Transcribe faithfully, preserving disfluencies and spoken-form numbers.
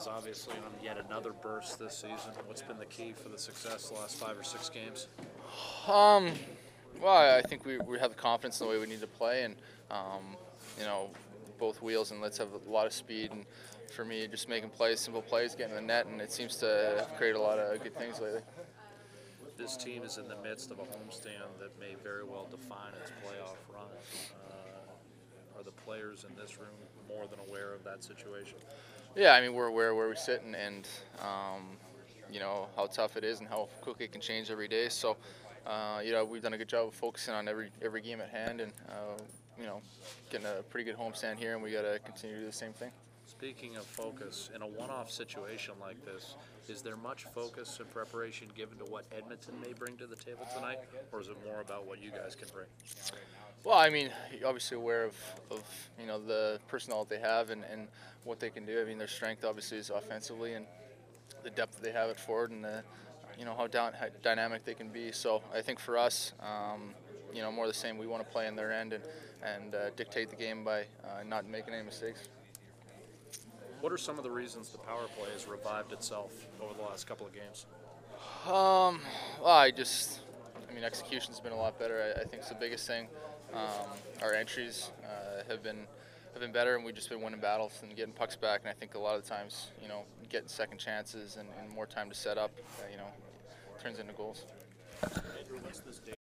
guys obviously on yet another burst this season. What's been the key for the success the last five or six games? Um, well, I think we, we have the confidence in the way we need to play, and um, you know, both Wheels and Litz have a lot of speed, and for me, just making plays, simple plays, getting the net, and it seems to create a lot of good things lately. This team is in the midst of a homestand that may very well define its playoff run. Uh, are the players in this room more than aware of that situation? Yeah, I mean, we're aware where we sit, and, and um, you know how tough it is, and how quickly it can change every day. So, uh, you know, we've done a good job of focusing on every every game at hand, and uh, you know, getting a pretty good homestand here, and we got to continue to do the same thing. Speaking of focus, in a one-off situation like this, is there much focus and preparation given to what Edmonton may bring to the table tonight, or is it more about what you guys can bring? Well, I mean, you're obviously aware of, of you know the personnel that they have, and, and what they can do. I mean, their strength obviously is offensively, and the depth that they have at forward, and the you know how, down, how dynamic they can be. So I think for us, um, you know, more the same. We want to play in their end and and uh, dictate the game by uh, not making any mistakes. What are some of the reasons the power play has revived itself over the last couple of games? Um, well, I just, I mean, execution's been a lot better. I, I think it's the biggest thing. Um, our entries uh, have been have been better, and we've just been winning battles and getting pucks back. And I think a lot of the times, you know, getting second chances and, and more time to set up, uh, you know, turns into goals.